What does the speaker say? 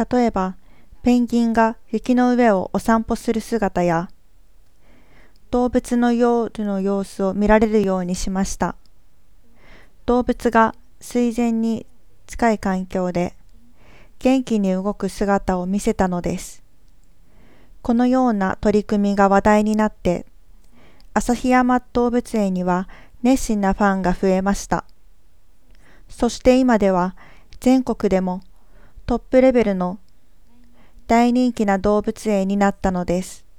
例えば、ペンギンが雪の上をお散歩する姿や、動物の夜の様子を見られるようにしました。動物が水前に近い環境で元気に動く姿を見せたのです。このような取り組みが話題になって、旭山動物園には熱心なファンが増えました。そして今では全国でもトップレベルの大人気な動物園になったのです。